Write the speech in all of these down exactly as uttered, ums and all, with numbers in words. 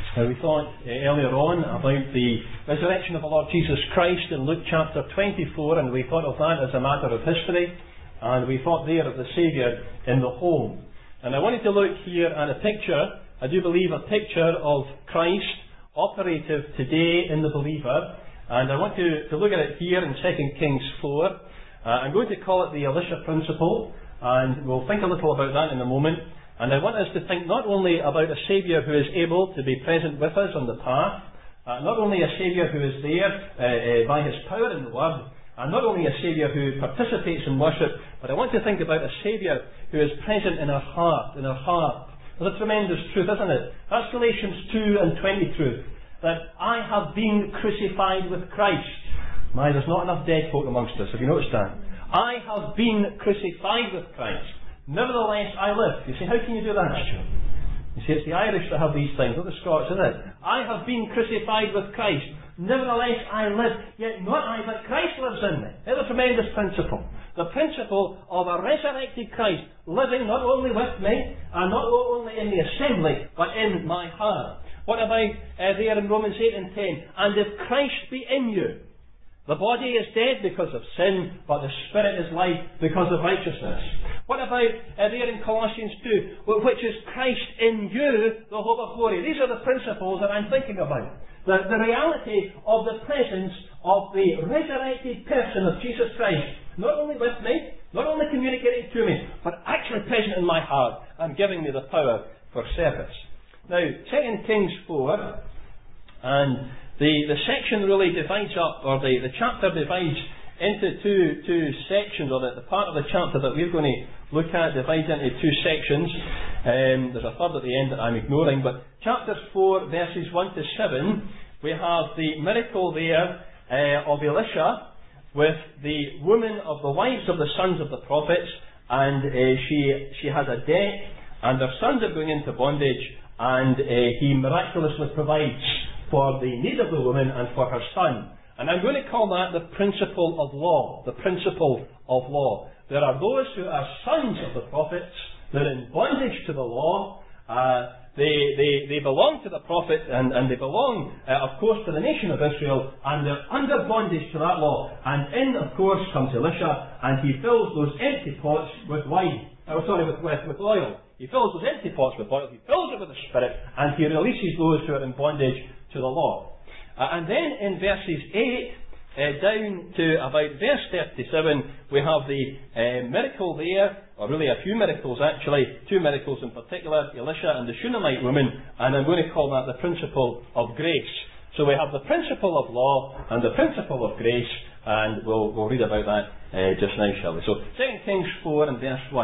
Now we thought uh, earlier on about the resurrection of the Lord Jesus Christ in Luke chapter twenty-four, and we thought of that as a matter of history, and we thought there of the Saviour in the home. And I wanted to look here at a picture, I do believe a picture of Christ operative today in the believer, and I want to, to look at it here in Second Kings four. Uh, I'm going to call it the Elisha principle, and we'll think a little about that in a moment. And I want us to think not only about a Saviour who is able to be present with us on the path, uh, not only a Saviour who is there uh, uh, by His power in the Word, and not only a Saviour who participates in worship, but I want to think about a Saviour who is present in our heart, in our heart. There's a tremendous truth, isn't it? That's Galatians two and twenty truth, that I have been crucified with Christ. My, there's not enough dead folk amongst us, have you noticed that? I have been crucified with Christ. Nevertheless I live. You say, how can you do that, Stuart? You see, it's the Irish that have these things, not the Scots, is it? I have been crucified with Christ. Nevertheless I live, yet not I, but Christ lives in me. It's a tremendous principle. The principle of a resurrected Christ living not only with me, and not only in the assembly, but in my heart. What about uh, there in Romans eight and ten? And if Christ be in you, the body is dead because of sin, but the spirit is life because of righteousness. What about uh, there in Colossians two, which is Christ in you, the hope of glory? These are the principles that I'm thinking about. The, the reality of the presence of the resurrected person of Jesus Christ, not only with me, not only communicating to me, but actually present in my heart and giving me the power for service. Now, Second Kings four, and The, the section really divides up, or the, the chapter divides into two, two sections, or the, the part of the chapter that we're going to look at divides into two sections. Um, there's a third at the end that I'm ignoring, but chapter four, verses one to seven, we have the miracle there uh, of Elisha with the woman of the wives of the sons of the prophets, and uh, she, she has a debt, and her sons are going into bondage, and uh, he miraculously provides for the need of the woman and for her son. And I'm going to call that the principle of law. The principle of law. There are those who are sons of the prophets. They're in bondage to the law. Uh, they, they, they belong to the prophet, and, and they belong, uh, of course, to the nation of Israel, and they're under bondage to that law. And in, of course, comes Elisha, and he fills those empty pots with wine. Oh, sorry, with, with, with oil. He fills those empty pots with oil. He fills it with the Spirit, and he releases those who are in bondage to the law. Uh, and then in verses eight uh, down to about verse thirty-seven, we have the uh, miracle there, or really a few miracles actually, two miracles in particular, Elisha and the Shunammite woman, and I'm going to call that the principle of grace. So we have the principle of law and the principle of grace, and we'll, we'll read about that uh, just now, shall we? So Second Kings four and verse one.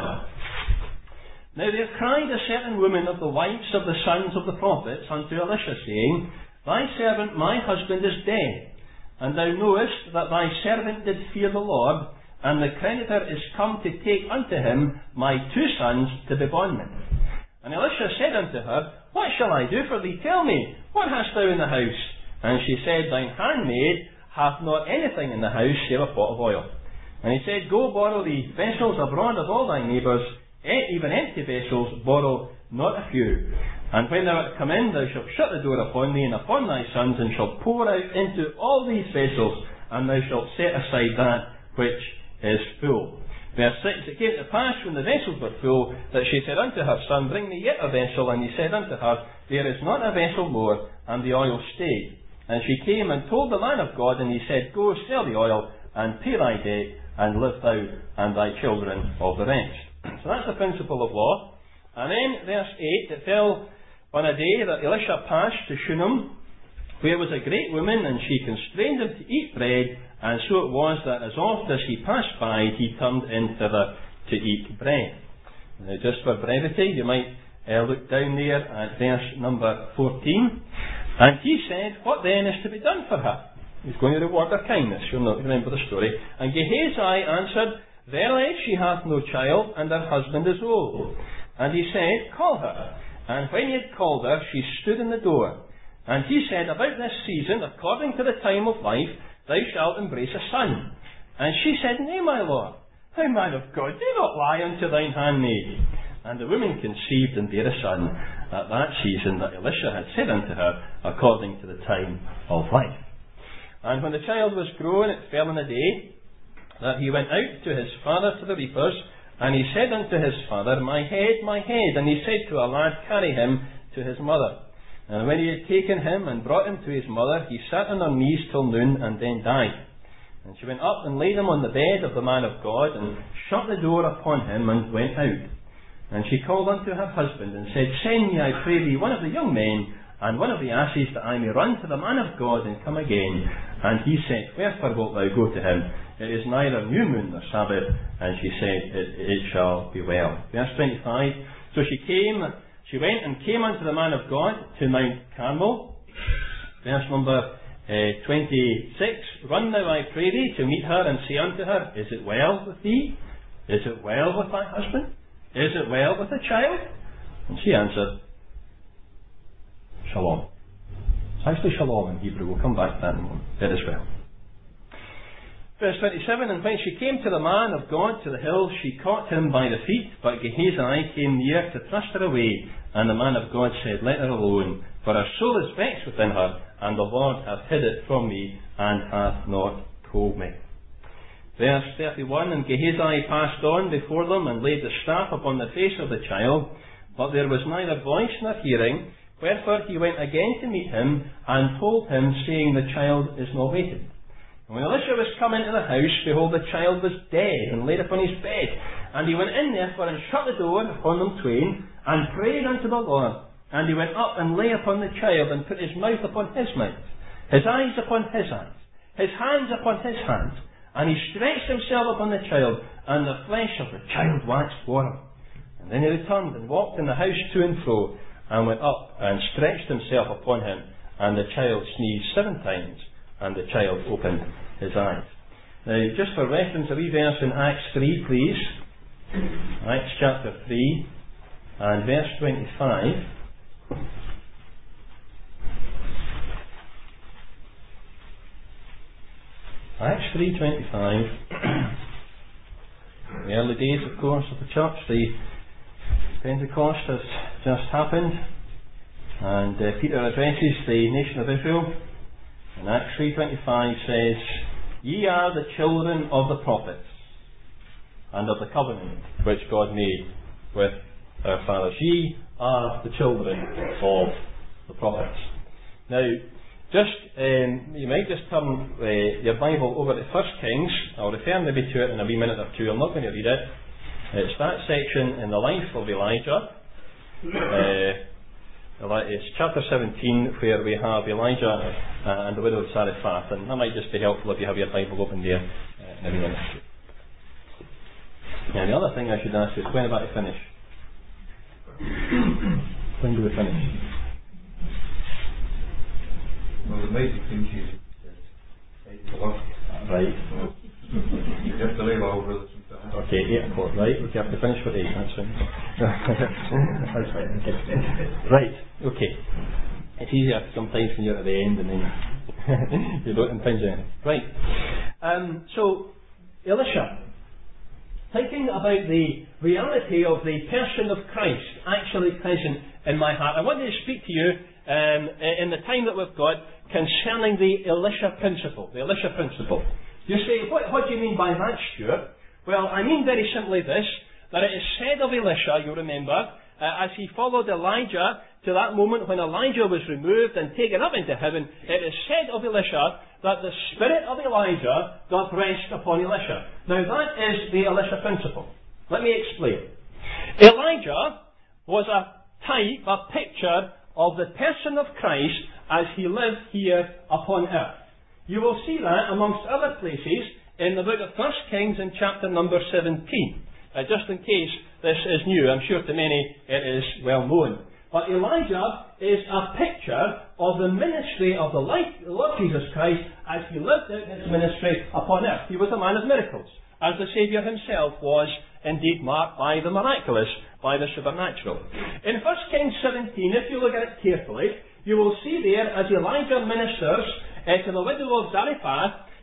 Now there cried a certain woman of the wives of the sons of the prophets unto Elisha, saying, Thy servant my husband is dead, and thou knowest that thy servant did fear the Lord, and the creditor is come to take unto him my two sons to be bondmen. And Elisha said unto her, What shall I do for thee? Tell me, what hast thou in the house? And she said, Thine handmaid hath not anything in the house save a pot of oil. And he said, Go borrow thee vessels abroad of all thy neighbours, even empty vessels, borrow not a few. And when thou art come in, thou shalt shut the door upon thee and upon thy sons, and shalt pour out into all these vessels, and thou shalt set aside that which is full. Verse six, It came to pass, when the vessels were full, that she said unto her son, Bring me yet a vessel. And he said unto her, There is not a vessel more. And the oil stayed. And she came and told the man of God, and he said, Go, sell the oil, and pay thy debt, and live thou and thy children of the rest. So that's the principle of law. And then, verse eight, it fell on a day that Elisha passed to Shunem, where was a great woman, and she constrained him to eat bread, and so it was that as oft as he passed by, he turned in thither to eat bread. Now, just for brevity, you might uh, look down there at verse number fourteen. And he said, What then is to be done for her? He's going to reward her kindness. You'll not remember the story. And Gehazi answered, Verily she hath no child, and her husband is old. And he said, Call her. And when he had called her, she stood in the door. And he said, About this season, according to the time of life, thou shalt embrace a son. And she said, Nay, my lord, thou man of God, do not lie unto thine handmaid. And the woman conceived and bare a son at that season that Elisha had said unto her, according to the time of life. And when the child was grown, it fell in a day that he went out to his father to the reapers, and he said unto his father, My head, my head. And he said to a lad, Carry him to his mother. And when he had taken him and brought him to his mother, he sat on her knees till noon, and then died. And she went up and laid him on the bed of the man of God, and shut the door upon him, and went out. And she called unto her husband, and said, Send me, I pray thee, one of the young men, and one of the asses, that I may run to the man of God, and come again. And he said, Wherefore wilt thou go to him? It is neither new moon nor Sabbath. And she said, It, it shall be well. Verse twenty-five. So she came, she went and came unto the man of God to Mount Carmel. Verse number uh, twenty-six. Run now, I pray thee, to meet her, and say unto her, Is it well with thee? Is it well with thy husband? Is it well with the child? And she answered, Shalom. It's actually shalom in Hebrew. We'll come back to that in a moment. It is well. Verse twenty-seven. And when she came to the man of God to the hill, she caught him by the feet, but Gehazi came near to thrust her away. And the man of God said, Let her alone, for her soul is vexed within her, and the Lord hath hid it from me, and hath not told me. Verse thirty-one. And Gehazi passed on before them, and laid the staff upon the face of the child, but there was neither voice nor hearing. Wherefore he went again to meet him, and told him, saying, The child is not wakened. And when Elisha was come into the house, behold, the child was dead, and laid upon his bed. And he went in therefore, and shut the door upon them twain, and prayed unto the Lord. And he went up, and lay upon the child, and put his mouth upon his mouth, his eyes upon his eyes, his hands upon his hands. And he stretched himself upon the child, and the flesh of the child waxed warm. And then he returned, and walked in the house to and fro, and went up, and stretched himself upon him. And the child sneezed seven times, and the child opened his eyes. Now, just for reference, a wee verse in Acts three, please. Acts chapter three, and verse twenty-five. Acts three twenty-five. The early days, of course, of the church. The Pentecost has just happened, and uh, Peter addresses the nation of Israel. And Acts three twenty-five says, Ye are the children of the prophets, and of the covenant which God made with our fathers. Ye are the children of the prophets. Now, just um, you might just turn uh, your Bible over to First Kings. I'll refer maybe to it in a wee minute or two. I'm not going to read it. It's that section in the life of Elijah. Uh, it's chapter seventeen, where we have Elijah uh, and the widow of Zarephath, and that might just be helpful if you have your Bible open there uh, in a wee minute. And the other thing I should ask is, when about to finish? When do we finish? Well, the main thing is eight o'clock. Right. You have to leave over this and that. Okay, eight o'clock, right? We have to finish for eight, that's fine. That's fine, okay. Right, okay. It's easier sometimes when you're at the end and then you don't impinge anything. Right. Um, so, Elisha, thinking about the reality of the person of Christ actually present in my heart, I wanted to speak to you um, in the time that we've got concerning the Elisha principle. The Elisha principle. You say, what, what do you mean by that, Stuart? Well, I mean very simply this, that it is said of Elisha, you remember, uh, as he followed Elijah to that moment when Elijah was removed and taken up into heaven, it is said of Elisha that the spirit of Elijah doth rest upon Elisha. Now that is the Elisha principle. Let me explain. Elijah was a type, a picture of the person of Christ as he lived here upon earth. You will see that amongst other places in the book of First Kings in chapter number seventeen. Uh, just in case this is new, I'm sure to many it is well known. But Elijah is a picture of the ministry of the Lord Jesus Christ as he lived out his ministry upon earth. He was a man of miracles, as the Saviour himself was indeed marked by the miraculous, by the supernatural. In First Kings seventeen, if you look at it carefully, you will see there as Elijah ministers uh, to the widow of Zarephath,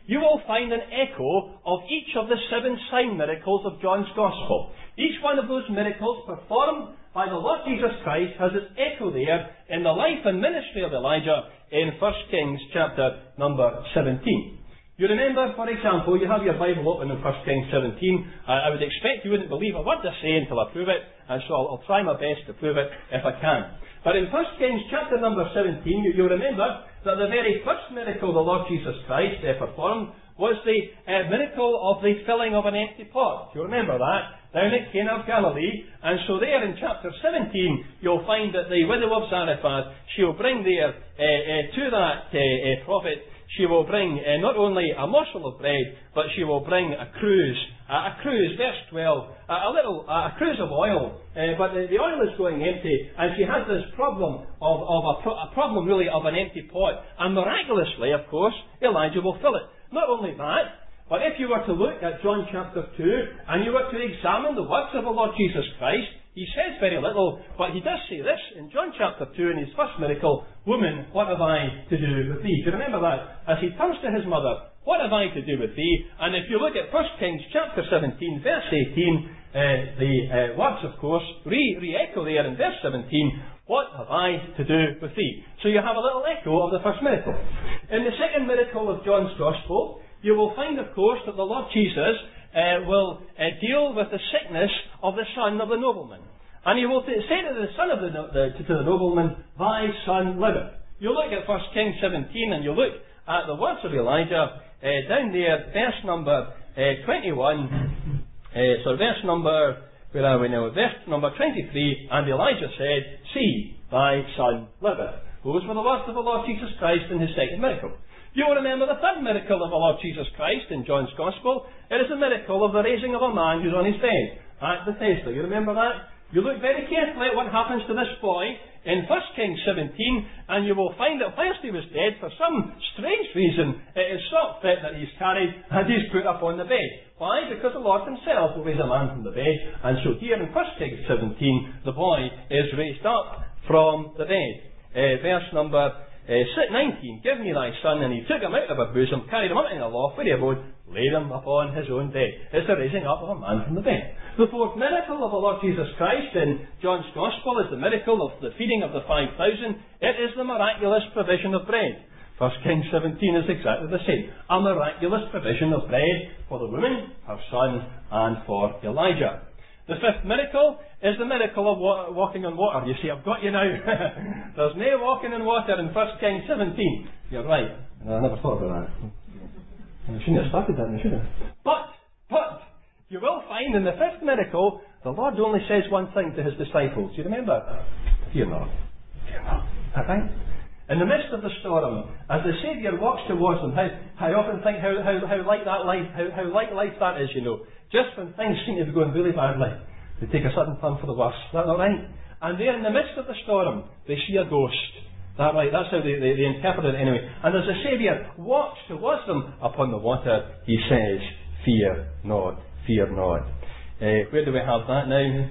you will find an echo of each of the seven sign miracles of John's Gospel. Each one of those miracles performed by the Lord Jesus Christ has its echo there in the life and ministry of Elijah in First Kings chapter number seventeen. You remember, for example, you have your Bible open in First Kings seventeen. Uh, I would expect you wouldn't believe a word I say until I prove it, and so I'll, I'll try my best to prove it if I can. But in First Kings chapter number seventeen, you, you remember that the very first miracle the Lord Jesus Christ uh, performed was the uh, miracle of the filling of an empty pot. You remember that? Down at Cana of Galilee. And so there in chapter seventeen, you'll find that the widow of Zarephath, she'll bring there uh, uh, to that uh, uh, prophet, she will bring uh, not only a morsel of bread, but she will bring a cruse. Uh, a cruse, verse twelve, uh, a little, uh, a cruse of oil. Uh, but the, the oil is going empty, and she has this problem of, of a, pro- a problem really of an empty pot. And miraculously, of course, Elijah will fill it. Not only that, but if you were to look at John chapter two, and you were to examine the works of the Lord Jesus Christ, he says very little, but he does say this in John chapter two in his first miracle, "Woman, what have I to do with thee?" Do you remember that? As he turns to his mother, "What have I to do with thee?" And if you look at First Kings chapter seventeen, verse eighteen, uh, the uh, words, of course, re- re-echo there in verse seventeen, "What have I to do with thee?" So you have a little echo of the first miracle. In the second miracle of John's Gospel, you will find, of course, that the Lord Jesus uh, will uh, deal with the sickness of the son of the nobleman. And he will t- say to the son of the, no- the to, to the nobleman, "Thy son liveth." You look at First Kings seventeen and you look at the words of Elijah uh, down there, verse number uh, twenty-one. Uh, so verse number, where are we now? Verse number twenty-three, and Elijah said, "See, thy son liveth." Those were the words of the Lord Jesus Christ in his second miracle. You will remember the third miracle of the Lord Jesus Christ in John's Gospel. It is the miracle of the raising of a man who's on his bed at Bethesda. You remember that? You look very carefully at what happens to this boy in First Kings seventeen, and you will find that whilst he was dead, for some strange reason, it is sock fit that he's carried and he's put up on the bed. Why? Because the Lord himself will raise a man from the bed. And so here in First Kings seventeen, the boy is raised up from the bed. Uh, verse number Uh, nineteen, "Give me thy son," and he took him out of her bosom, carried him up in the loft where he abode, laid him upon his own bed. It's the raising up of a man from the bed. The fourth miracle of the Lord Jesus Christ in John's Gospel is the miracle of the feeding of the five thousand. It is the miraculous provision of bread. First Kings seventeen is exactly the same. A miraculous provision of bread for the woman, her son, and for Elijah. The fifth miracle is the miracle of wa- walking on water. You see, I've got you now. There's no walking on water in First Kings seventeen. You're right. No, I never thought about that. I shouldn't have started that, should I? But, but, you will find in the fifth miracle, the Lord only says one thing to his disciples. You remember? Fear not. Fear not. Is that right? In the midst of the storm, as the Saviour walks towards them, how, I often think how, how, how like that life, how, how like life that is, you know. Just when things seem to be going really badly, they take a sudden turn for the worse. Is that not right? And there in the midst of the storm, they see a ghost. Is that right? That's how they, they, they interpret it anyway. And as the Saviour walks towards them upon the water, he says, "Fear not, fear not." Uh, where do we have that now?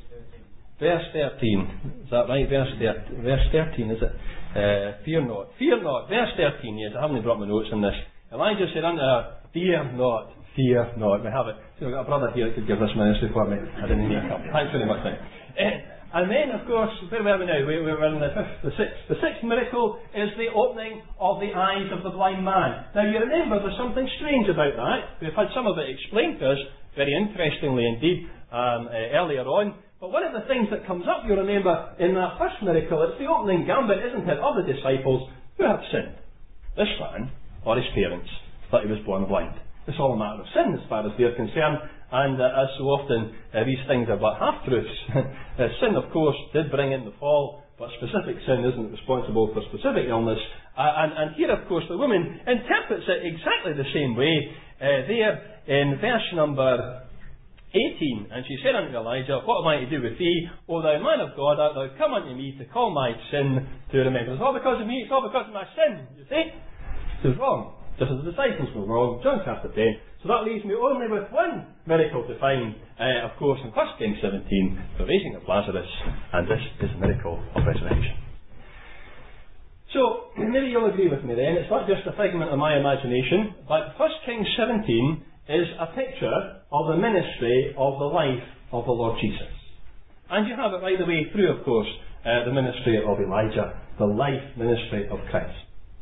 Verse thirteen. Is that right? Verse, thir- verse thirteen, is it? Uh, fear not. Fear not. Verse thirteen, yes. I haven't brought my notes on this. Elijah said unto her, "Fear not. Fear not." We have it. So we've got a brother here that could give this ministry for me. I didn't need a cup. Thanks very much. Now. Uh, and then, of course, where were we now? We, we were in the fifth, the sixth. The sixth miracle is the opening of the eyes of the blind man. Now, you remember there's something strange about that. We've had some of it explained to us, very interestingly indeed, um, uh, earlier on. But one of the things that comes up, you remember, in that first miracle, it's the opening gambit, isn't it, of the disciples who have sinned. This man, or his parents, that he was born blind. It's all a matter of sin as far as they're concerned, and uh, as so often uh, these things are but half-truths. uh, sin, of course, did bring in the fall, but specific sin isn't responsible for specific illness. Uh, and, and here, of course, the woman interprets it exactly the same way. Uh, there in verse number eighteen, "And she said unto Elijah, What am I to do with thee? O thou man of God, art thou come unto me to call my sin to remembrance?" It's all because of me, it's all because of my sin, you see. It was wrong. Just as the disciples were wrong, John chapter ten. So that leaves me only with one miracle to find, uh, of course, in First Kings seventeen, the raising of Lazarus, and this is the miracle of resurrection. So, maybe you'll agree with me then, it's not just a figment of my imagination, but First Kings seventeen is a picture of the ministry of the life of the Lord Jesus. And you have it right the way through, of course, uh, the ministry of Elijah, the life ministry of Christ.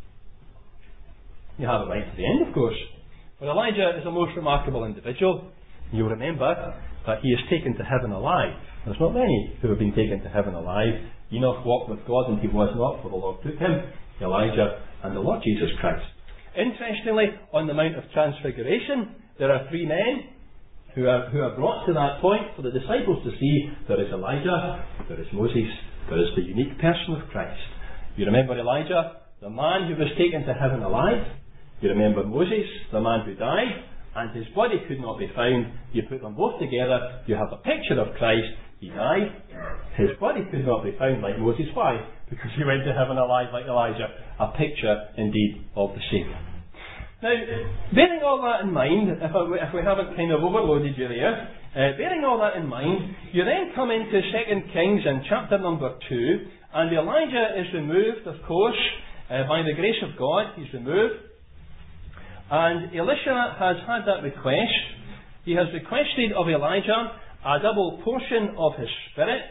You have it right to the end, of course. But Elijah is a most remarkable individual. You'll remember that he is taken to heaven alive. There's not many who have been taken to heaven alive. Enoch walked with God and he was not, for the Lord took him. Elijah and the Lord Jesus Christ. Interestingly, on the Mount of Transfiguration, there are three men who are, who are brought to that point for the disciples to see. There is Elijah, there is Moses, there is the unique person of Christ. You remember Elijah, the man who was taken to heaven alive. You remember Moses, the man who died, and his body could not be found. You put them both together, you have a picture of Christ. He died, his body could not be found like Moses. Why? Because he went to heaven alive like Elijah. A picture, indeed, of the Saviour. Now, bearing all that in mind, if, I, if we haven't kind of overloaded you there, uh, bearing all that in mind, you then come into Second Kings in chapter number two, and Elijah is removed, of course, uh, by the grace of God. He's removed. And Elisha has had that request. He has requested of Elijah a double portion of his spirit.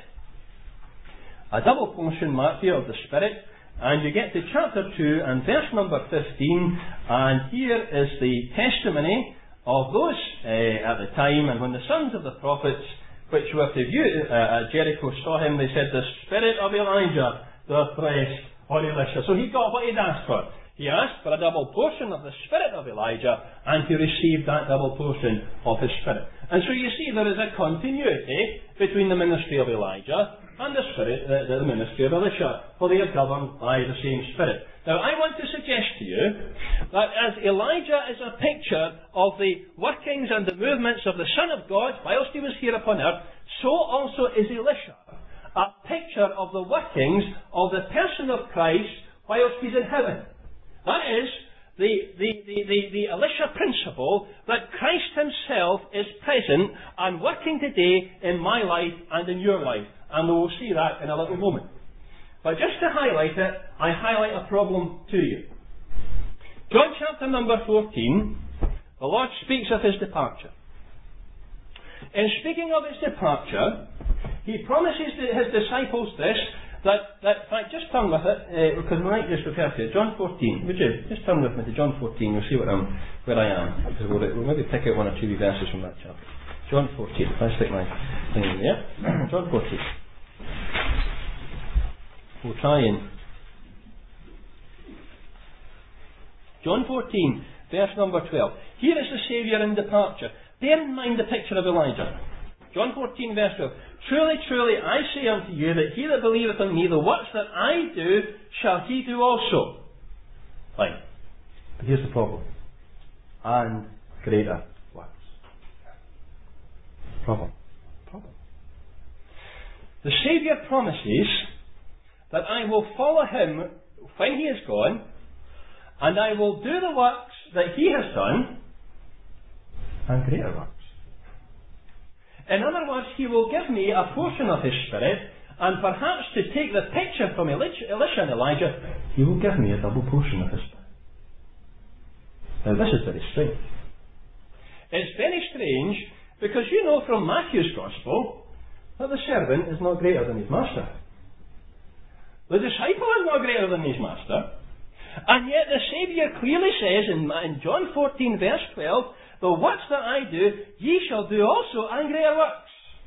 A double portion, mark here, of the spirit. And you get to chapter two and verse number fifteen, and here is the testimony of those uh, at the time. And when the sons of the prophets, which were to view uh, at Jericho, saw him, they said, "The spirit of Elijah doth rest on Elisha." So he got what he'd asked for. He asked for a double portion of the spirit of Elijah, and he received that double portion of his spirit. And so you see there is a continuity between the ministry of Elijah and the spirit, the, the ministry of Elisha, for they are governed by the same spirit. Now I want to suggest to you that as Elijah is a picture of the workings and the movements of the Son of God whilst he was here upon earth, so also is Elisha a picture of the workings of the person of Christ whilst he's in heaven. That is the, the, the, the, the Elisha principle that Christ himself is present and working today in my life and in your life. And we will see that in a little moment. But just to highlight it, I highlight a problem to you. John chapter number fourteen, the Lord speaks of his departure. In speaking of his departure, he promises his disciples this, That, that, in fact, just turn with it, uh, because we might just refer to it. John fourteen, would you? Just turn with me to John fourteen, you'll see what I'm, where I am. Because we'll, we'll maybe pick out one or two verses from that chapter. John fourteen, if I stick my thing in there. John fourteen. We'll try and... John fourteen, verse number twelve. Here is the Saviour in departure. Bear in mind the picture of Elijah. John fourteen, verse twelve. Truly, truly, I say unto you that he that believeth on me, the works that I do, shall he do also. Fine. But here's the problem. And greater works. Problem. Problem. The Saviour promises that I will follow him when he is gone, and I will do the works that he has done, and greater works. In other words, he will give me a portion of his spirit, and perhaps to take the picture from Elisha and Elijah, he will give me a double portion of his spirit. Now this is very strange. It's very strange because you know from Matthew's Gospel that the servant is not greater than his master. The disciple is not greater than his master. And yet the Saviour clearly says in, in John fourteen verse twelve, the works that I do, ye shall do also, and greater works.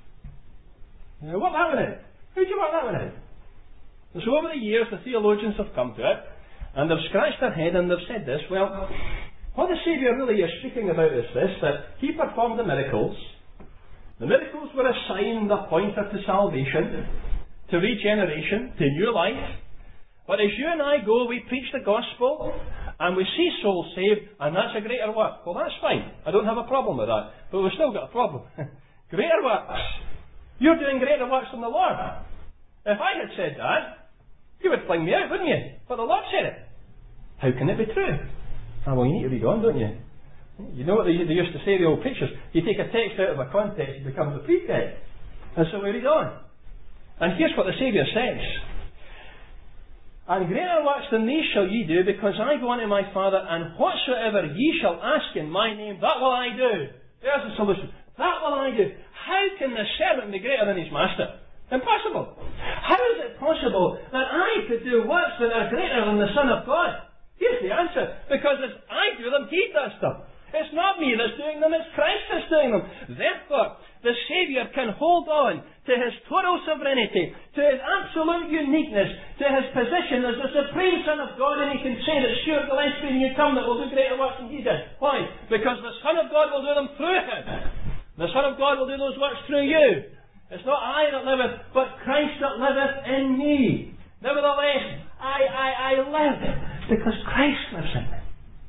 Now, work that one out. How do you work that one out? And so over the years, the theologians have come to it, and they've scratched their head and they've said this, well, what the Saviour really is speaking about is this, that he performed the miracles. The miracles were a sign, a pointer to salvation, to regeneration, to new life. But as you and I go, we preach the gospel, and we see souls saved, and that's a greater work. Well, that's fine. I don't have a problem with that. But we've still got a problem. Greater works. You're doing greater works than the Lord. If I had said that, you would fling me out, wouldn't you? But the Lord said it. How can it be true? Ah, well, you need to read on, don't you? You know what they, they used to say, the old preachers? You take a text out of a context, it becomes a pretext. And so we read on. And here's what the Saviour says. And greater works than these shall ye do, because I go unto my Father, and whatsoever ye shall ask in my name, that will I do. There's the solution. That will I do. How can the servant be greater than his master? Impossible. How is it possible that I could do works that are greater than the Son of God? Here's the answer. Because as I do them, he does them. It's not me that's doing them, it's Christ that's doing them. Therefore, the Saviour can hold on to his total sovereignty, to his absolute uniqueness, to his position as the supreme Son of God, and he can say that Stuart Gillespie, when you come, that will do greater works than he did. Why? Because the Son of God will do them through him. The Son of God will do those works through you. It's not I that liveth, but Christ that liveth in me. Nevertheless, I, I, I live because Christ lives in me.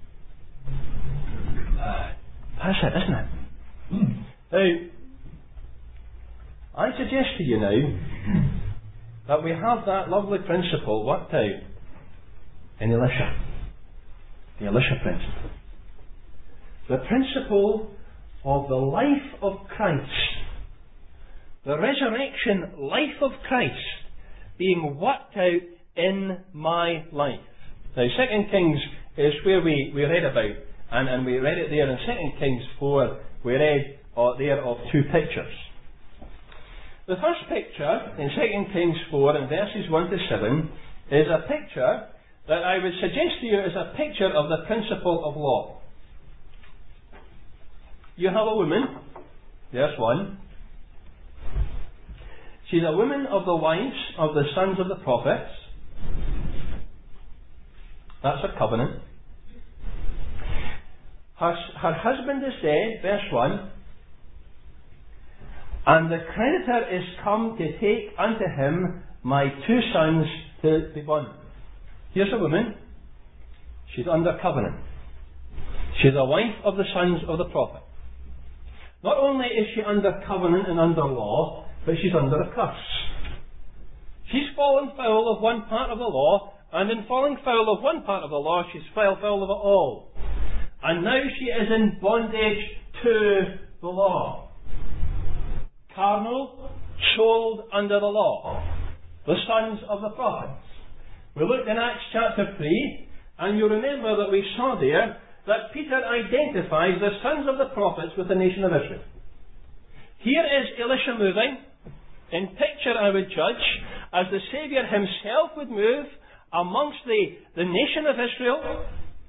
That's it, isn't it? Now, I suggest to you now that we have that lovely principle worked out in Elisha. The Elisha principle. The principle of the life of Christ. The resurrection life of Christ being worked out in my life. Now, Second Kings is where we, we read about. And, and we read it there in Second Kings four, we read uh, there of two pictures. The first picture in Second Kings four, in verses one to seven, is a picture that I would suggest to you is a picture of the principle of law. You have a woman, there's one. She's a woman of the wives of the sons of the prophets. That's a covenant. Her, her husband is dead, verse one, and the creditor is come to take unto him my two sons to be born. Here's a woman, she's under covenant. She's a wife of the sons of the prophet. Not only is she under covenant and under law, but she's under a curse. She's fallen foul of one part of the law, and in falling foul of one part of the law, she's fell foul of it all. And now she is in bondage to the law. Carnal, sold under the law. The sons of the prophets. We looked in Acts chapter three, and you remember that we saw there that Peter identifies the sons of the prophets with the nation of Israel. Here is Elisha moving, in picture I would judge, as the Saviour himself would move amongst the, the nation of Israel.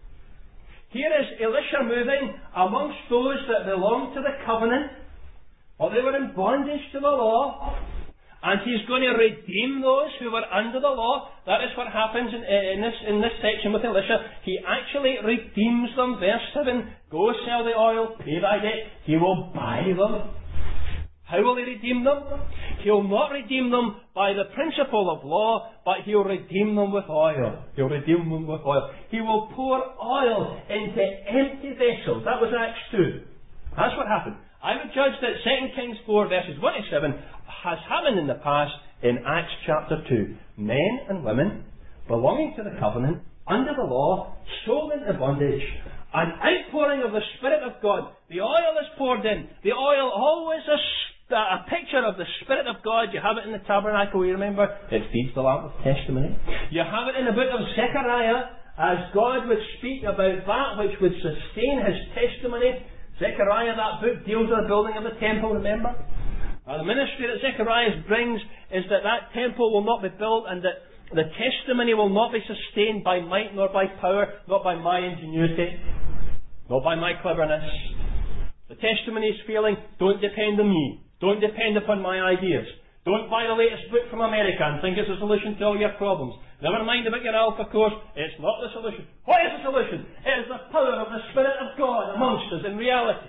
Here is Elisha moving amongst those that belong to the covenant, or they were in bondage to the law, and he's going to redeem those who were under the law. That is what happens in, in, this, in this section with Elisha. He actually redeems them. Verse seven, go sell the oil, pay thy debt, he will buy them. How will he redeem them? He'll not redeem them by the principle of law, but he'll redeem them with oil. He'll redeem them with oil. He will pour oil into empty vessels. That was Acts two. That's what happened. I would judge that Second Kings four verses one to seven has happened in the past in Acts chapter two. Men and women belonging to the covenant, under the law, sold into bondage, an outpouring of the Spirit of God. The oil is poured in. The oil always is a picture of the Spirit of God. You have it in the tabernacle, you remember? It feeds the lamp of testimony. You have it in the book of Zechariah, as God would speak about that which would sustain his testimony. Zechariah, that book, deals with the building of the temple, remember? And the ministry that Zechariah brings is that that temple will not be built, and that the testimony will not be sustained by might nor by power, not by my ingenuity, not by my cleverness. The testimony is feeling, don't depend on me. Don't depend upon my ideas. Don't buy the latest book from America and think it's a solution to all your problems. Never mind about your alpha course. It's not the solution. What is the solution? It is the power of the Spirit of God amongst us in reality.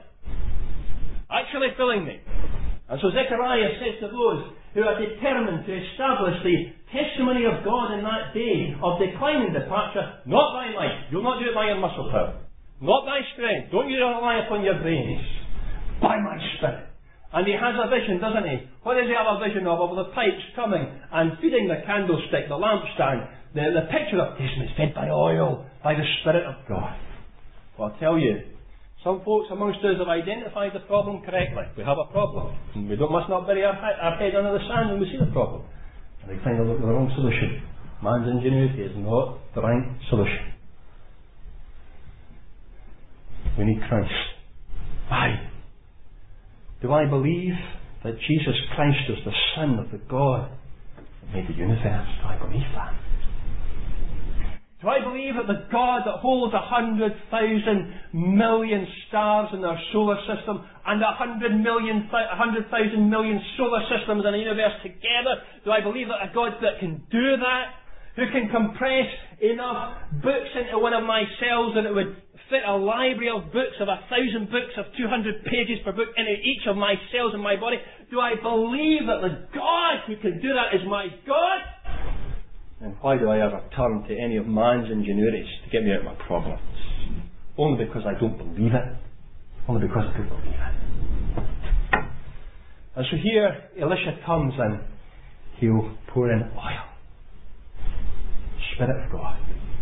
Actually filling me. And so Zechariah says to those who are determined to establish the testimony of God in that day of decline and departure, not by might. You'll not do it by your muscle power. Not by strength. Don't you rely upon your brains. By my Spirit. And he has a vision, doesn't he? What does he have a vision of? Of the pipes coming and feeding the candlestick, the lampstand. The, the picture of this is fed by oil, by the Spirit of God. Well, I'll tell you, some folks amongst us have identified the problem correctly. We have a problem. And we don't, must not bury our, our head under the sand when we see the problem. And they find the, the wrong solution. Man's ingenuity is not the right solution. We need Christ. Why? Do I believe that Jesus Christ is the Son of the God that made the universe? Do I believe that? Do I believe that the God that holds a hundred thousand million stars in our solar system and a hundred million, a hundred thousand million solar systems in a universe together, do I believe that a God that can do that, who can compress enough books into one of my cells that it would fit a library of books of a thousand books of two hundred pages per book into each of my cells in my body? Do I believe that the God who can do that is my God? And why do I ever turn to any of man's ingenuities to get me out of my problems? Only because I don't believe it. Only because I don't believe it. And so here, Elisha comes and he'll pour in oil. Spirit of God.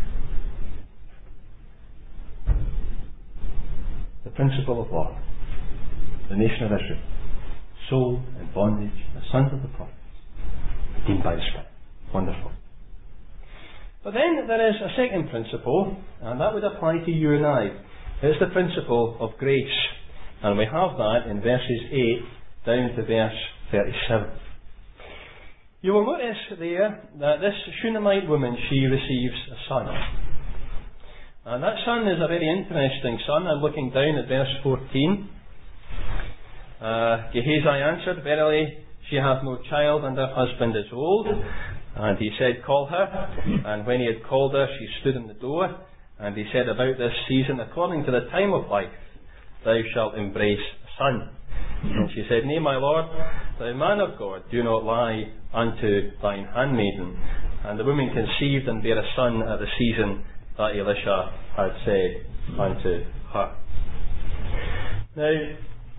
The principle of law. The nation of Israel. Sold in bondage. The sons of the prophets. Redeemed by the Spirit. Wonderful. But then there is a second principle, and that would apply to you and I. It's the principle of grace. And we have that in verses eight down to verse thirty-seven. You will notice there that this Shunammite woman, she receives a son. And that son is a very interesting son. I'm looking down at verse fourteen. Uh, Gehazi answered, Verily, she hath no child, and her husband is old. And he said, Call her. And when he had called her, she stood in the door. And he said, About this season, according to the time of life, thou shalt embrace a son. And she said, Nay, my lord, thou man of God, do not lie unto thine handmaiden. And the woman conceived and bare a son at the season that Elisha had said unto her. Now,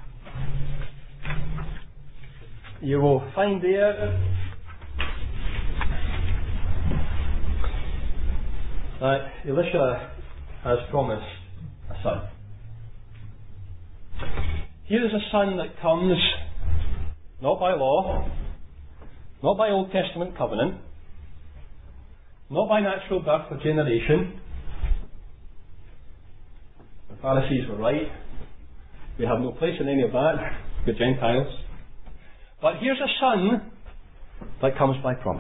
you will find there that Elisha has promised a son. Here is a son that comes not by law, not by Old Testament covenant, not by natural birth or generation. The Pharisees were right. We have no place in any of that with Gentiles. But here's a son that comes by promise.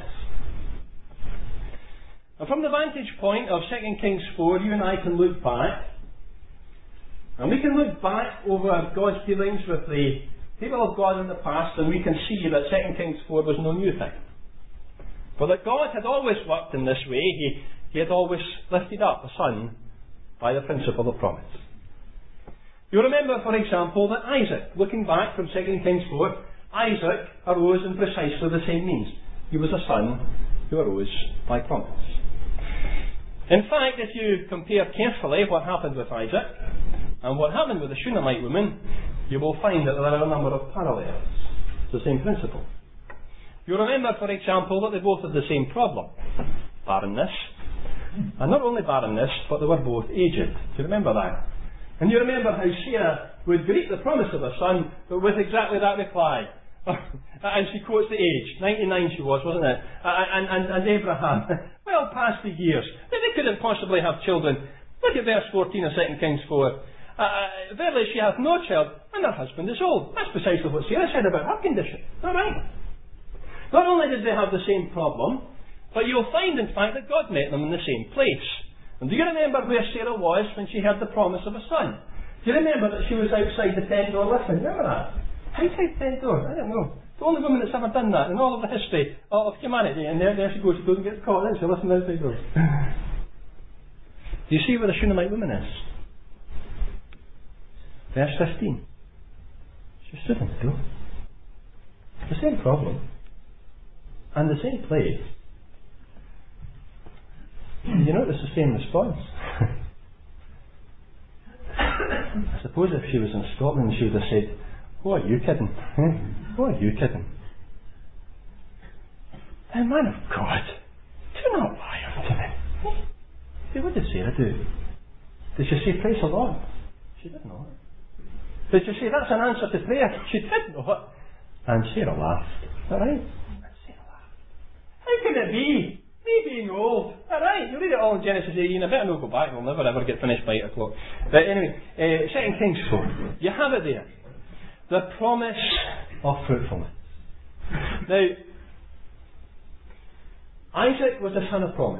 And from the vantage point of Second Kings four, you and I can look back, and we can look back over God's dealings with the people of God in the past, and we can see that Second Kings four was no new thing. But that God had always worked in this way. He, he had always lifted up a son by the principle of promise. You remember, for example, that Isaac, looking back from Second Kings four, Isaac arose in precisely the same means. He was a son who arose by promise. In fact, if you compare carefully what happened with Isaac and what happened with the Shunammite woman, you will find that there are a number of parallels. It's the same principle. You remember, for example, that they both had the same problem. Barrenness. And not only barrenness, but they were both aged. Do you remember that? And you remember how Sarah would greet the promise of a son, but with exactly that reply. And she quotes the age. ninety-nine she was, wasn't it? And, and, and Abraham, well past the years. They couldn't possibly have children. Look at verse fourteen of Second Kings four. Uh, Verily she hath no child, and her husband is old. That's precisely what Sarah said about her condition. Alright. Not only did they have the same problem, but you'll find in fact that God met them in the same place. And do you remember where Sarah was when she heard the promise of a son? Do you remember that she was outside the tent door listening? Remember that? Outside the tent door? I don't know. The only woman that's ever done that in all of the history of humanity. And there, there she goes. She goes and gets caught. Then she listens outside the door. Do you see where the Shunammite woman is? Verse fifteen. She stood in the door. The same problem. And the same place. You notice the same response. I suppose if she was in Scotland, she would have said, "Oh, are you kidding? Eh? Oh, are you kidding? Thou man of God, do not lie unto me." See, what did Sarah do? Did she say, "Praise the Lord"? She did not. Did she say, "That's an answer to prayer"? She did not. And Sarah laughed. Alright? And Sarah laughed. How could it be? Maybe being old. Alright, you read it all in Genesis eighteen. I better not go back. We'll never ever get finished by eight o'clock. But anyway, uh, Second Kings four. You have it there. The promise of fruitfulness. Now, Isaac was a son of promise.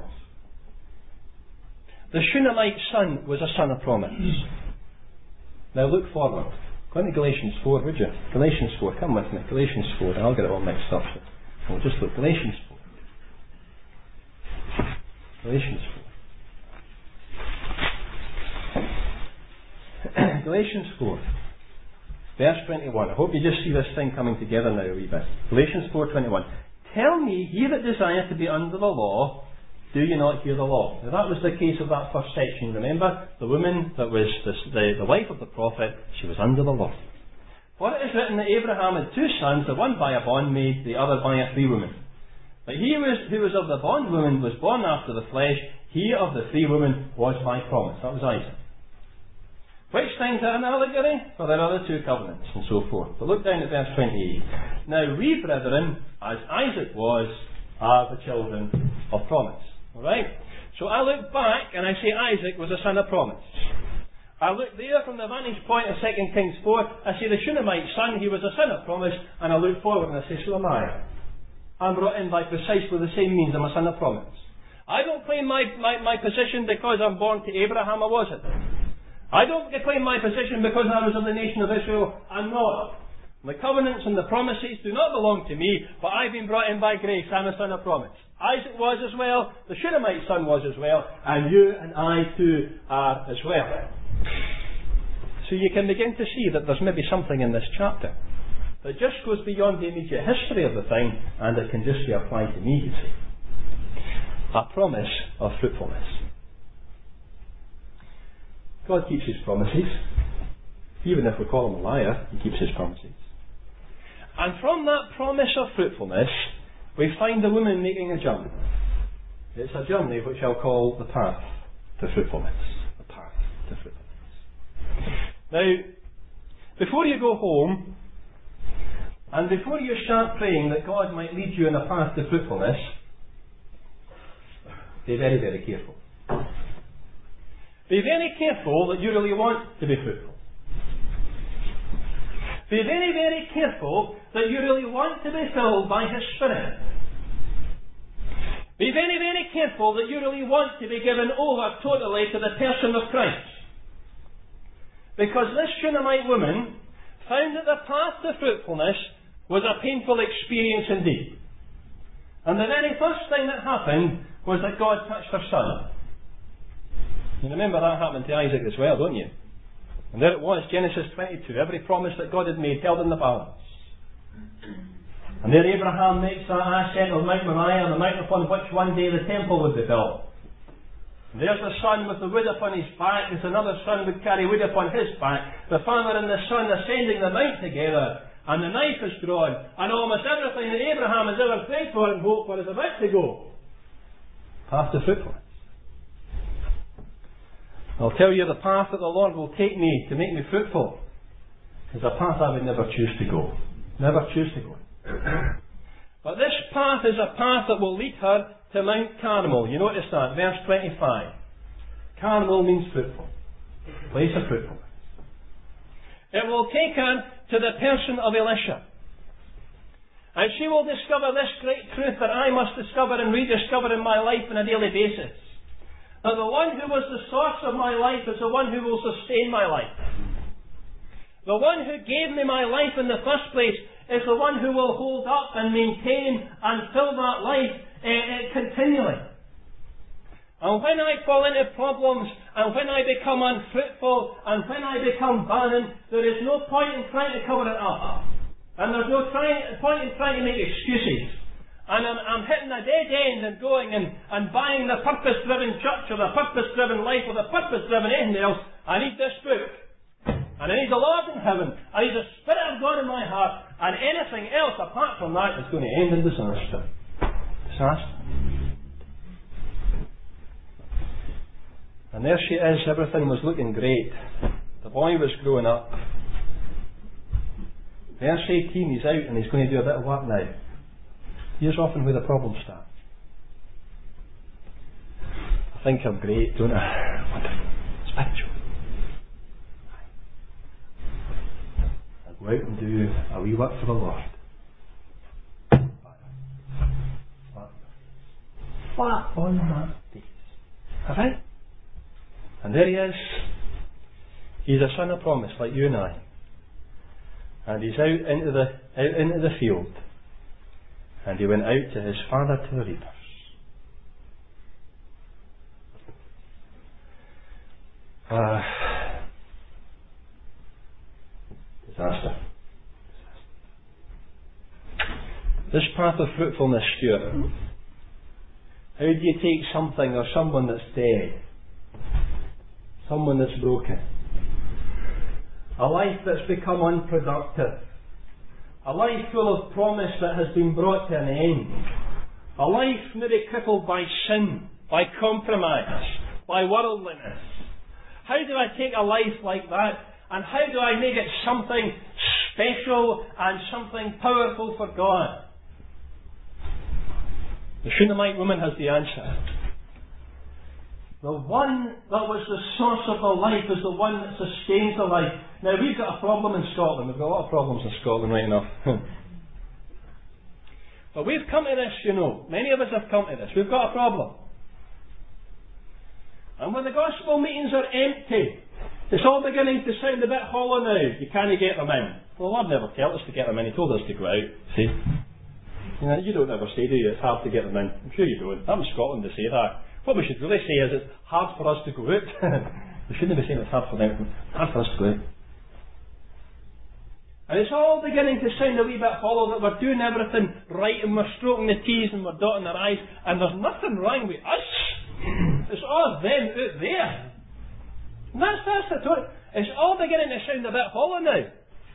The Shunammite son was a son of promise. Now look forward. Go into Galatians four, would you? Galatians four, come with me. Galatians four, and I'll get it all mixed up. So we'll just look. Galatians four. Galatians four. Galatians four. Verse twenty-one. I hope you just see this thing coming together now a wee bit. Galatians four twenty-one. Tell me, ye that desire to be under the law, do you not hear the law? Now that was the case of that first section. Remember, the woman that was the, the, the wife of the prophet, she was under the law. For it is written that Abraham had two sons, the one by a bondmaid, the other by a free woman. But he was, who was of the bondwoman was born after the flesh, he of the free woman was by promise. That was Isaac. Which things are an allegory? Well, there are the two covenants and so forth. But look down at verse twenty-eight. Now we, brethren, as Isaac was, are the children of promise. Alright? So I look back and I say Isaac was a son of promise. I look there from the vantage point of Second Kings four, I say the Shunammite son, he was a son of promise, and I look forward and I say, so am I. I'm brought in by precisely the same means, I'm a son of promise. I don't claim my, my, my position because I'm born to Abraham, I wasn't. I don't claim my position because I was of the nation of Israel, I'm not. The covenants and the promises do not belong to me, but I've been brought in by grace, I'm a son of promise. Isaac was as well, the Shunammite son was as well, and you and I too are as well. So you can begin to see that there's maybe something in this chapter that just goes beyond the immediate history of the thing, and it can just be applied to me, you see. A promise of fruitfulness. God keeps his promises. Even if we call him a liar, he keeps his promises. And from that promise of fruitfulness, we find the woman making a journey. It's a journey which I'll call the path to fruitfulness. The path to fruitfulness. Now, before you go home, and before you start praying that God might lead you in a path to fruitfulness, be very, very careful. Be very careful that you really want to be fruitful. Be very, very careful that you really want to be filled by His Spirit. Be very, very careful that you really want to be given over totally to the person of Christ. Because this Shunammite woman found that the path to fruitfulness was a painful experience indeed. And the very first thing that happened was that God touched her son. You remember that happened to Isaac as well, don't you? And there it was, Genesis twenty-two, every promise that God had made held in the balance. And there Abraham makes that ascent of Mount Moriah, the mountain upon which one day the temple would be built. And there's the son with the wood upon his back, there's another son would carry wood upon his back, the father and the son ascending the mount together, and the knife is drawn, and almost everything that Abraham has ever prayed for and hoped for is about to go. Path to fruitfulness. I'll tell you, the path that the Lord will take me to make me fruitful is a path I would never choose to go. Never choose to go. But this path is a path that will lead her to Mount Carmel. You notice that, verse twenty-five. Carmel means fruitful. Place of fruitfulness. It will take her to the person of Elisha. And she will discover this great truth that I must discover and rediscover in my life on a daily basis. That the one who was the source of my life is the one who will sustain my life. The one who gave me my life in the first place is the one who will hold up and maintain and fill that life uh, uh, continually. And when I fall into problems, and when I become unfruitful, and when I become barren, there is no point in trying to cover it up. And there's no try, point in trying to make excuses. And I'm, I'm hitting a dead end and going and, and buying the purpose-driven church or the purpose-driven life or the purpose-driven anything else. I need this book. And I need the Lord in heaven. I need the Spirit of God in my heart. And anything else apart from that is going to end in disaster. Disaster. And there she is. Everything was looking great. The boy was growing up. Verse eighteen, he's out and he's going to do a bit of work now. Here's often where the problem starts. I think I'm great, don't I? Wonderful. Spiritual. I go out and do a wee work for the Lord. Flat, flat on my face. Alright? And there he is. He's a son of promise, like you and I. And he's out into the out into the field. And he went out to his father to the reapers. Ah, disaster. This path of fruitfulness, Stuart. How do you take something or someone that's dead, someone that's broken, a life that's become unproductive, a life full of promise that has been brought to an end, a life maybe crippled by sin, by compromise, by worldliness? How do I take a life like that and how do I make it something special and something powerful for God? The Shunammite woman has the answer. The one that was the source of the life is the one that sustains the life. Now we've got a problem in Scotland. We've got a lot of problems in Scotland right enough. But we've come to this, you know. Many of us have come to this. We've got a problem. And when the gospel meetings are empty, it's all beginning to sound a bit hollow now. You can't get them in. Well, the Lord never told us to get them in. He told us to go out. See? You know, you don't ever say, do you? It's hard to get them in. I'm sure you don't. I'm in Scotland to say that. What we should really say is it's hard for us to go out. We shouldn't be saying it's hard for them. It's hard for us to go out. And it's all beginning to sound a wee bit hollow that we're doing everything right and we're stroking the T's and we're dotting our I's and there's nothing wrong with us. It's all them out there. And that's, that's the truth. It's all beginning to sound a bit hollow now.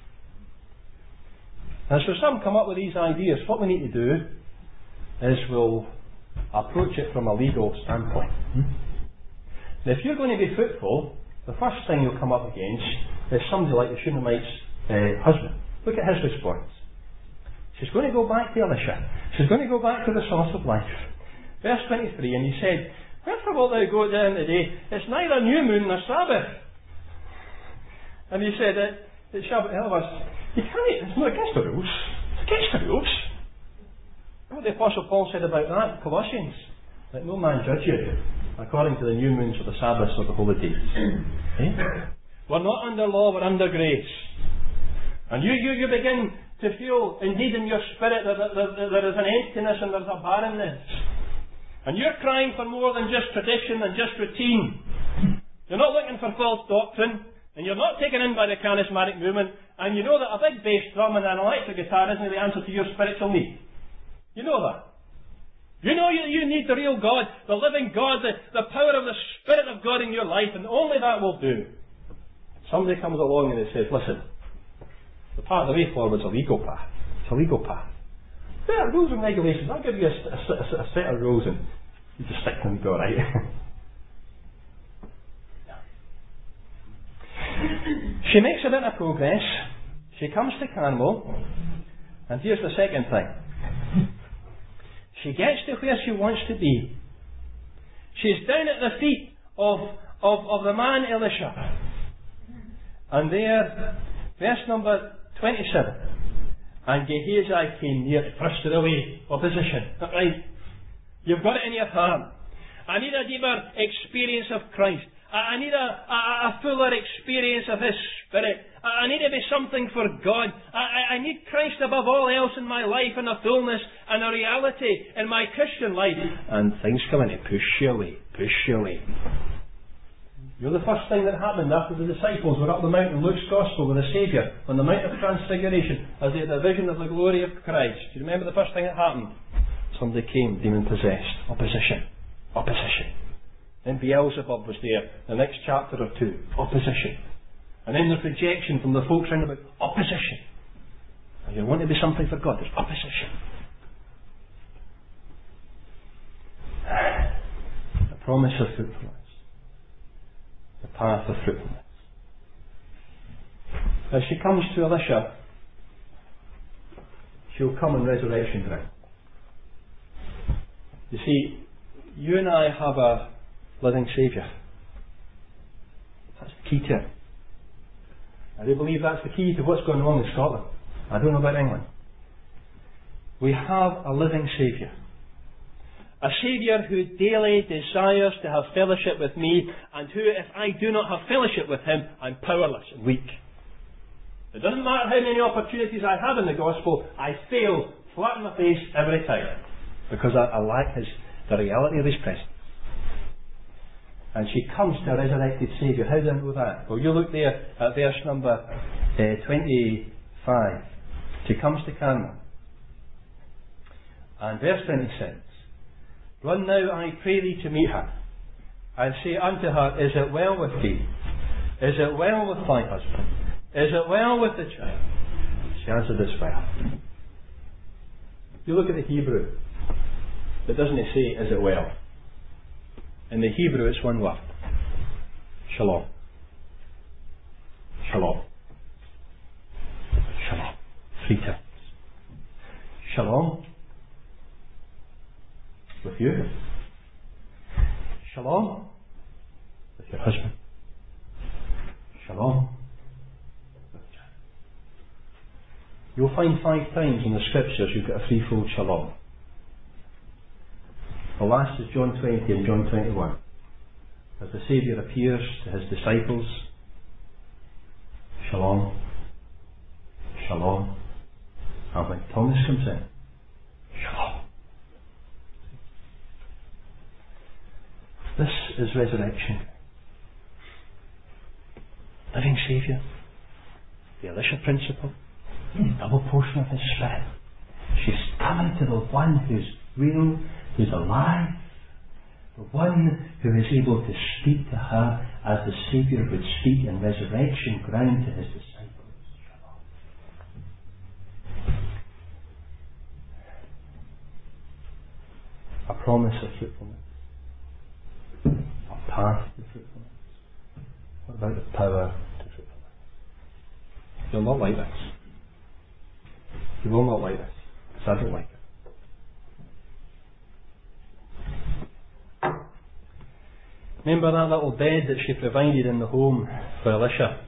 And so some come up with these ideas. What we need to do is we'll approach it from a legal standpoint. Hmm? Now, if you're going to be fruitful, the first thing you'll come up against is somebody like the Shunammite's uh, husband. Look at his response. She's going to go back to Elisha. She's going to go back to the source of life. Verse twenty-three, and he said, "Wherefore wilt thou go down today? It's neither new moon nor Sabbath." And he said, uh, "It's Shabbat." In other words, you can't, it's not against the rules. It's against the rules. What the Apostle Paul said about that in Colossians, "Let no man judge you according to the new moons or the Sabbaths or the holy days." Eh? We're not under law, we're under grace. And you, you, you begin to feel, indeed in your spirit, that, that, that, that there is an emptiness and there's a barrenness. And you're crying for more than just tradition and just routine. You're not looking for false doctrine, and you're not taken in by the charismatic movement, and you know that a big bass drum and an electric guitar isn't the answer to your spiritual need. You know that. You know you, you need the real God, the living God, the, the power of the Spirit of God in your life, and only that will do. Somebody comes along and they says, "Listen, the path, the way forward is a legal path. It's a legal path. There are rules and regulations. I'll give you a, a, a, a set of rules and you just stick to them and go, right?" She makes a bit of progress. She comes to Carmel. And here's the second thing. She gets to where she wants to be. She's down at the feet of, of, of the man Elisha. And there, verse number twenty-seven. "And Gehazi came near to thrust her away." Opposition. Right? You've got it in your heart. I need a deeper experience of Christ. I need a, a, a fuller experience of His Spirit. I need to be something for God. I, I need Christ above all else in my life, and a fullness and a reality in my Christian life. And things come in to push you away, push you away. You know the first thing that happened after the disciples were up the mountain, Luke's Gospel, with the Saviour, on the Mount of Transfiguration, as they had a vision of the glory of Christ. Do you remember the first thing that happened? Somebody came, demon-possessed. Opposition. Opposition. Then Beelzebub was there, the next chapter or two. Opposition. And then there's rejection from the folks round about. Opposition. And you want to be something for God, there's opposition. The promise of fruitfulness. The path of fruitfulness. As she comes to Elisha, she'll come on resurrection ground. You see, you and I have a living Saviour. That's the key to it. I do believe that's the key to what's going on in Scotland. I don't know about England. We have a living Saviour. A Saviour who daily desires to have fellowship with me, and who, if I do not have fellowship with Him, I'm powerless and weak. It doesn't matter how many opportunities I have in the Gospel, I fail flat in my face every time, because I, I lack His, the reality of His presence. And she comes to a resurrected Saviour. How do I know that? Well, you look there at verse number uh, twenty-five. She comes to Carmel. And verse twenty-six. Run now, I pray thee, to meet her, and say unto her, Is it well with thee? Is it well with thy husband? Is it well with the child? She answered, It's well. You look at the Hebrew. It doesn't say, Is it well? In the Hebrew, it's one word. Shalom. Shalom. Shalom. Three times. Shalom. With you. Shalom. With your husband. Shalom. With the child. You'll find five times in the Scriptures you've got a threefold shalom. The last is John twenty and John twenty-one. As the Saviour appears to His disciples, Shalom, Shalom. And when Thomas comes in, Shalom. This is resurrection. Living Saviour. The Elisha principle. Double portion of His Spirit. She's coming to the one who's real, who's alive, the one who is able to speak to her as the Saviour would speak in resurrection ground to His disciples. A promise of fruitfulness, a path to fruitfulness. What about the power to fruitfulness? You'll not like this. You will not like this, because I don't like it. Remember that little bed that she provided in the home for Elisha?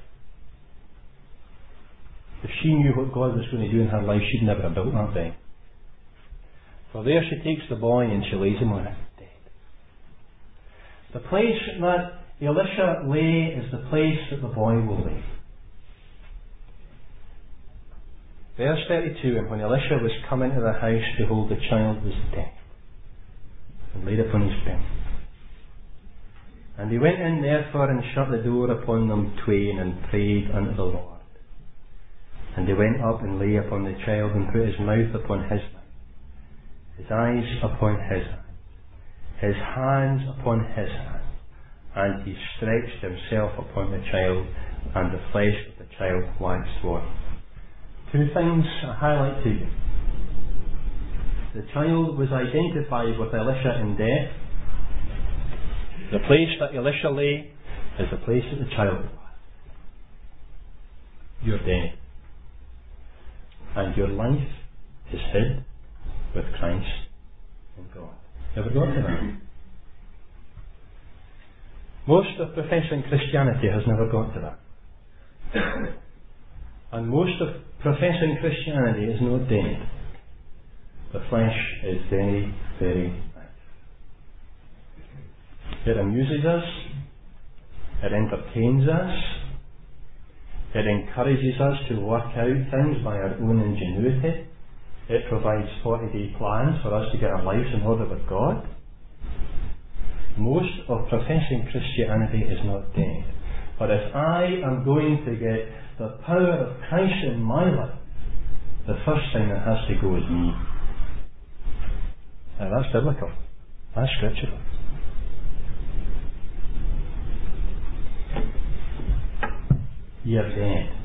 If she knew what God was going to do in her life, she'd never have built that bed. For there she takes the boy and she lays him on it, dead. The place that Elisha lay is the place that the boy will lay. Verse thirty-two, and when Elisha was come into the house, behold, the child was dead, and laid upon his bed. And he went in therefore and shut the door upon them twain, and prayed unto the Lord. And he went up and lay upon the child, and put his mouth upon his mouth, his eyes upon his eyes, his hands upon his hands. And he stretched himself upon the child, and the flesh of the child waxed warm. Two things I highlight to you. The child was identified with Elisha in death. The place that Elisha lay is the place that the child was. You're dead. And your life is hid with Christ in God. Ever got to that? Most of professing Christianity has never got to that. And most of professing Christianity is not dead. The flesh is very, very light. It amuses us. It entertains us. It encourages us to work out things by our own ingenuity. It provides forty-day plans for us to get our lives in order with God. Most of professing Christianity is not dead. But if I am going to get the power of Christ in my life, the first thing that has to go is me. Now that's biblical. That's scriptural. You're dead.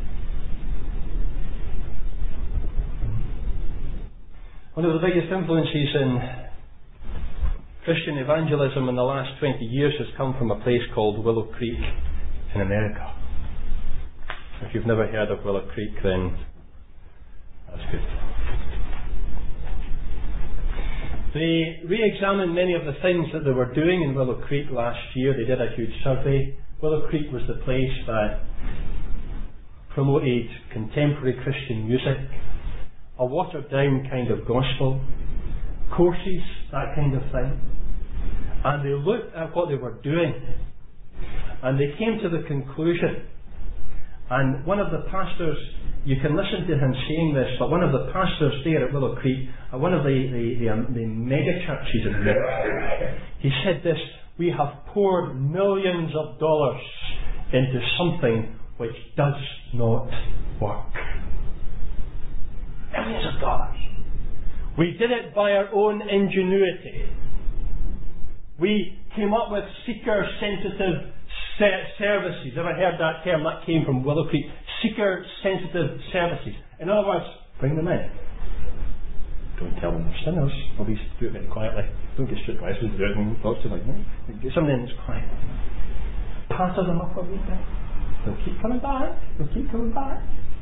One of the biggest influences in Christian evangelism in the last twenty years has come from a place called Willow Creek in America. If you've never heard of Willow Creek, then that's good. They re-examined many of the things that they were doing in Willow Creek last year. They did a huge survey. Willow Creek was the place that promoted contemporary Christian music, a watered-down kind of gospel, courses, that kind of thing. And they looked at what they were doing, and they came to the conclusion, and one of the pastors, you can listen to him saying this, but one of the pastors there at Willow Creek, at one of the, the, the, um, the mega churches in America, he said this: we have poured millions of dollars into something which does not work. Millions of dollars. We did it by our own ingenuity. We came up with seeker-sensitive services. Ever heard that term? That came from Willow Creek. Seeker-sensitive services. In other words, bring them in. Don't tell them they're sinners. At least do it very quietly. Don't get strict questions to do it and talk to them. Get something in that's quiet. Patter them up a wee bit. They'll keep coming back. They'll keep coming back.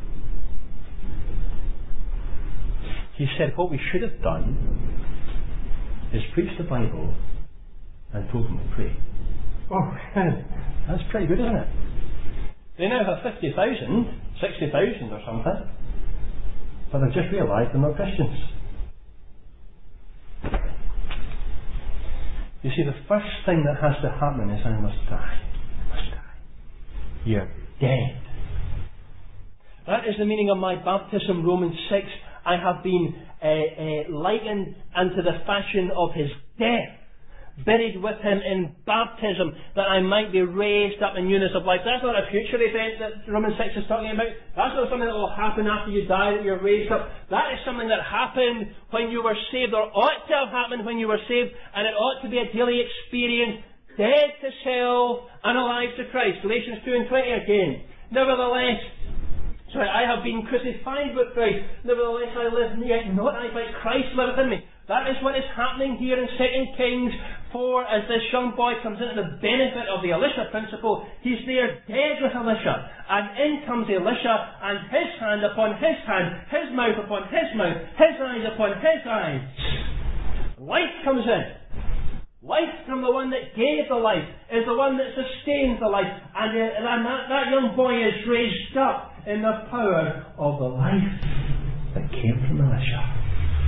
He said what we should have done is preach the Bible and told them to pray. Oh, that's pretty good, isn't it? They now have fifty thousand, sixty thousand or something, but they've just realised they're not Christians. You see, the first thing that has to happen is I must die. I must die. You're dead. That is the meaning of my baptism, Romans six. I have been uh, uh, likened unto the fashion of his death, buried with him in baptism, that I might be raised up in newness of life. That's not a future event that Romans six is talking about. That's not something that will happen after you die, that you're raised up. That is something that happened when you were saved, or ought to have happened when you were saved, and it ought to be a daily experience, dead to self and alive to Christ. Galatians two and twenty again. Nevertheless, sorry, I have been crucified with Christ. Nevertheless I live, yet not I, but Christ liveth in me. That is what is happening here in Second Kings four, as this young boy comes into the benefit of the Elisha principle. He's there dead with Elisha, and in comes Elisha, and his hand upon his hand, his mouth upon his mouth, his eyes upon his eyes. Life comes in. Life from the one that gave the life is the one that sustains the life, and, uh, and that, that young boy is raised up in the power of the life that came from Elisha.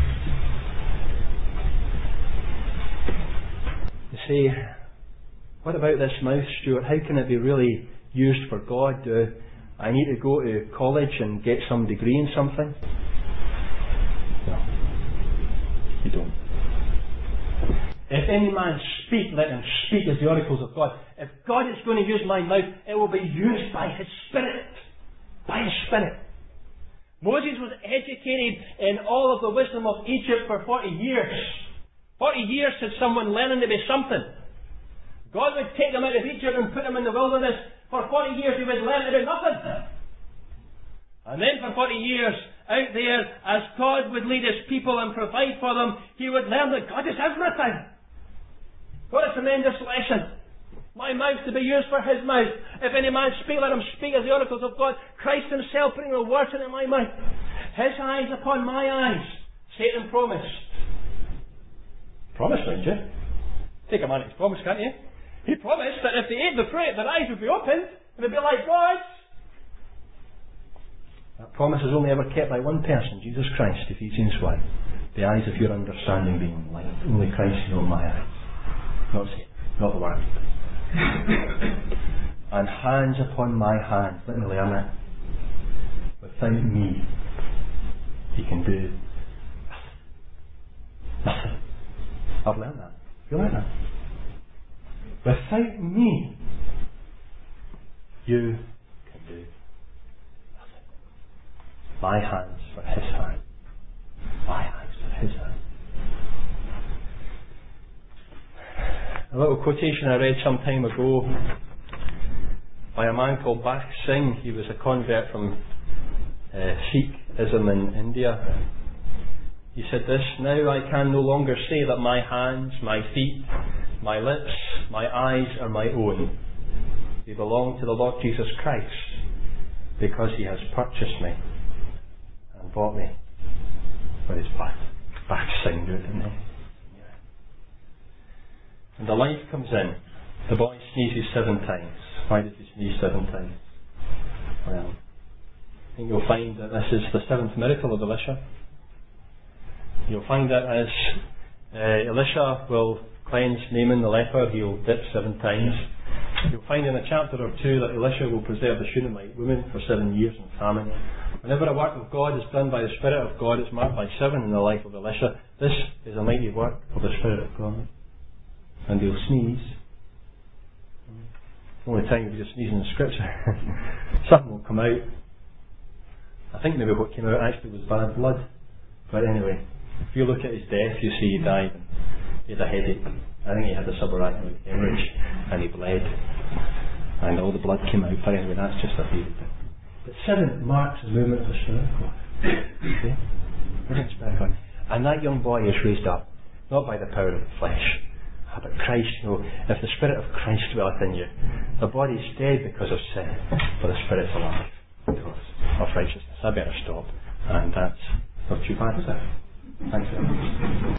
You see, what about this mouth, Stuart? How can it be really used for God? Do I need to go to college and get some degree in something? No, you don't. If any man speak, let him speak as the oracles of God. If God is going to use my mouth, it will be used by His Spirit. By His Spirit. Moses was educated in all of the wisdom of Egypt for forty years. Forty years had someone learning to be something. God would take them out of Egypt and put them in the wilderness. For forty years he would learn to do nothing. And then for forty years, out there, as God would lead His people and provide for them, he would learn that God is everything. What a tremendous lesson. My mouth to be used for His mouth. If any man speak, let him speak as the oracles of God. Christ Himself putting the words into my mouth. His eyes upon my eyes. Satan promised. Promised, don't you? Take a man at his promise, can't you? He promised that if they ate the fruit, their eyes would be opened, and they'd be like God's. That promise is only ever kept by one person, Jesus Christ, Ephesians one. The eyes of your understanding being enlightened. Only Christ, not my eyes. Not Satan, not the world. And hands upon my hands. Let me learn it. Without me, He can do nothing. I've learned that. You learned that? Without me, you can do nothing. My hands for His hand. My hands for His hand. A little quotation I read some time ago by a man called Bach Singh. He was a convert from uh, Sikhism in India. He said this: now I can no longer say that my hands, my feet, my lips, my eyes are my own. They belong to the Lord Jesus Christ, because He has purchased me and bought me with His blood. Bach Singh, do it, didn't he? and the life comes in, the boy sneezes seven times. Why does he sneeze seven times? Well, I think you'll find that this is the seventh miracle of Elisha. You'll find that as uh, Elisha will cleanse Naaman the leper, he'll dip seven times. You'll find in a chapter or two that Elisha will preserve the Shunammite woman for seven years in famine. Whenever a work of God is done by the Spirit of God, it's marked by seven in the life of Elisha. This is a mighty work of the Spirit of God. And he'll sneeze. The only time he'll just sneeze in the Scripture. Something will come out. I think maybe what came out actually was bad blood. But anyway, if you look at his death, you see he died. He had a headache. I think he had a subarachnoid hemorrhage, and he bled, and all the blood came out. But anyway, that's just a theory. But seven marks the movement of the Spirit of God. Okay? Movement of the Spirit of God. And that young boy is raised up, not by the power of the flesh, but Christ. You know, if the Spirit of Christ dwelleth in you, the body is dead because of sin, but the Spirit's alive because of righteousness. I better stop, and that's not too bad, is it? Thanks very much.